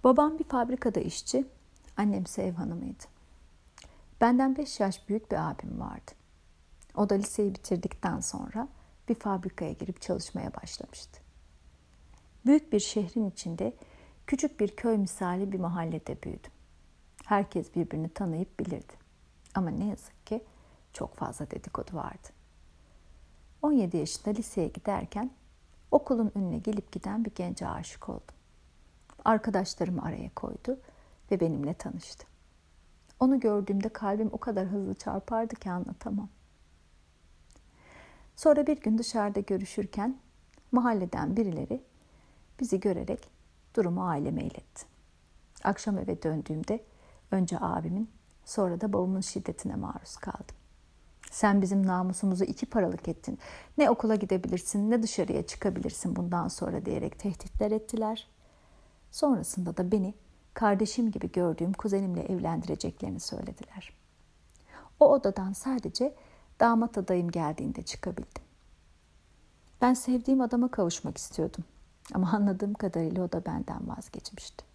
Babam bir fabrikada işçi, annemse ev hanımıydı. Benden 5 yaş büyük bir abim vardı. O da liseyi bitirdikten sonra bir fabrikaya girip çalışmaya başlamıştı. Büyük bir şehrin içinde küçük bir köy misali bir mahallede büyüdüm. Herkes birbirini tanıyıp bilirdi. Ama ne yazık ki çok fazla dedikodu vardı. 17 yaşında liseye giderken okulun önüne gelip giden bir gence aşık oldum. Arkadaşlarımı araya koydu ve benimle tanıştı. Onu gördüğümde kalbim o kadar hızlı çarpardı ki anlatamam. Sonra bir gün dışarıda görüşürken mahalleden birileri bizi görerek durumu aileme iletti. Akşam eve döndüğümde önce abimin sonra da babamın şiddetine maruz kaldım. Sen bizim namusumuzu 2 paralık ettin. Ne okula gidebilirsin ne dışarıya çıkabilirsin bundan sonra diyerek tehditler ettiler. Sonrasında da beni kardeşim gibi gördüğüm kuzenimle evlendireceklerini söylediler. O odadan sadece damat adayım geldiğinde çıkabildim. Ben sevdiğim adama kavuşmak istiyordum. Ama anladığım kadarıyla o da benden vazgeçmişti.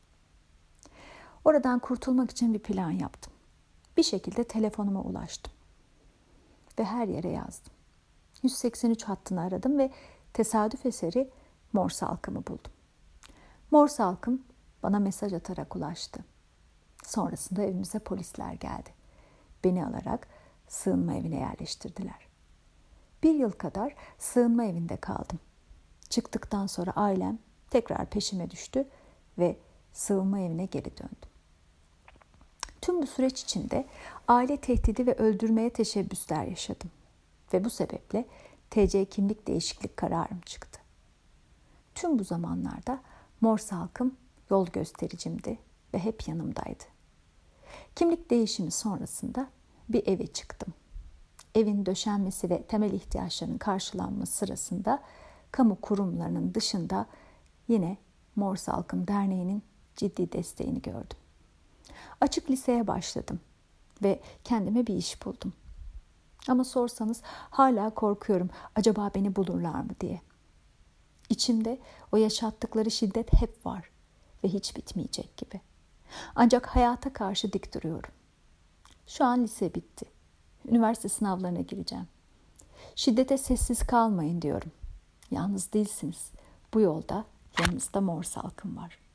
Oradan kurtulmak için bir plan yaptım. Bir şekilde telefonuma ulaştım. Ve her yere yazdım. 183 hattını aradım ve tesadüf eseri Morse halkımı buldum. Morse halkım bana mesaj atarak ulaştı. Sonrasında evimize polisler geldi. Beni alarak sığınma evine yerleştirdiler. 1 yıl kadar sığınma evinde kaldım. Çıktıktan sonra ailem tekrar peşime düştü ve sığınma evine geri döndüm. Tüm bu süreç içinde aile tehdidi ve öldürmeye teşebbüsler yaşadım. Ve bu sebeple TC kimlik değişiklik kararım çıktı. Tüm bu zamanlarda Morse halkım yol göstericimdi ve hep yanımdaydı. Kimlik değişimi sonrasında bir eve çıktım. Evin döşenmesi ve temel ihtiyaçlarının karşılanması sırasında kamu kurumlarının dışında yine Morse Halkım Derneği'nin ciddi desteğini gördüm. Açık liseye başladım ve kendime bir iş buldum. Ama sorsanız hala korkuyorum acaba beni bulurlar mı diye. İçimde o yaşattıkları şiddet hep var ve hiç bitmeyecek gibi. Ancak hayata karşı dik duruyorum. Şu an lise bitti. Üniversite sınavlarına gireceğim. Şiddete sessiz kalmayın diyorum. Yalnız değilsiniz. Bu yolda yanınızda Morse halkım var.